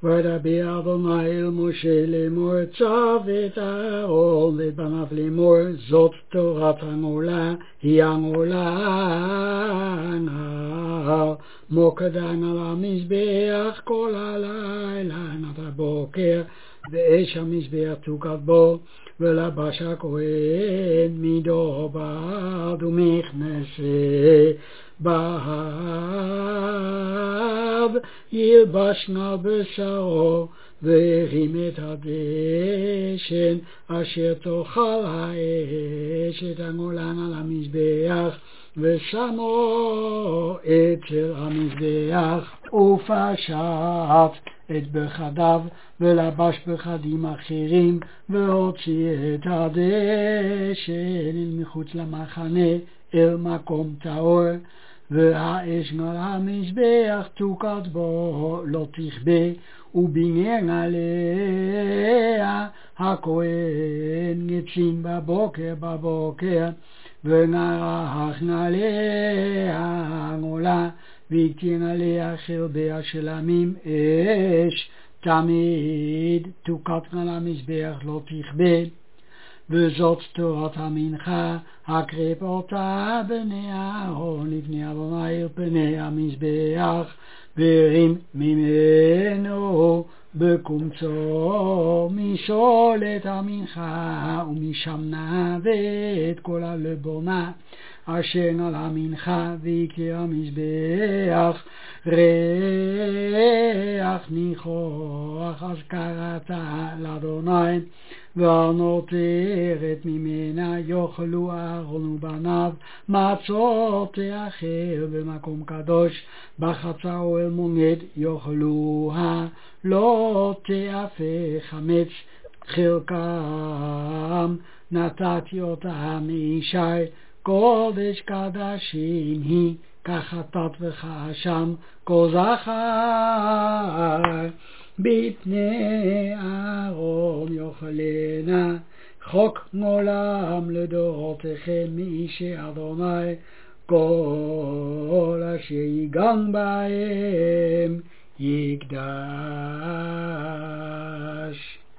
וידבר אדוני אל משה לאמור צו את אהרון ואת בניו לאמור זאת תורת הגאולה היא הגאולה הנ"ל מוקדן על המזבח כל הלילה עד הבוקר ואש המזבח תוקד בו ולבש הכהן מידו בד ומכנסה בהב ילבש נא בשרו והרים את הדשן אשר תאכל האש את הגולן על המזבח ושמו אצל המזבח ופשט את בחדיו ולבש בחדים אחרים והוציא את הדשן אל מחוץ למחנה אל מקום טהור והאש על המזבח תוקד בו לא תכבה ובניין עליה הכהן נצים בבוקר ונערך עליה הגולה והקטין עליה חרבי השלמים אש תמיד תוקד על המזבח לא תכבה וזאת תורת המנחה הקרב אותה בני אהרון לפני אדוני אל פני המזבח והרים ממנו בקומצו משול את המנחה ומשם נעבד כל הלבונה אשר על המנחה ויקרא המזבח ריח ניחוח אז קראת לאדוני והנותרת ממנה יאכלו אהרון ובניו מצות תאכל במקום קדוש בחצר אוהל מועד יאכלוה לא תאפה חמץ חלקם נתתי אותה מישי קודש קדשים היא כחטאת וכאשם כל זכר בפני אהרון יאכלנה חוק מעולם לדורותיכם מאישי אדוני כל אשר ייגן בהם יקדש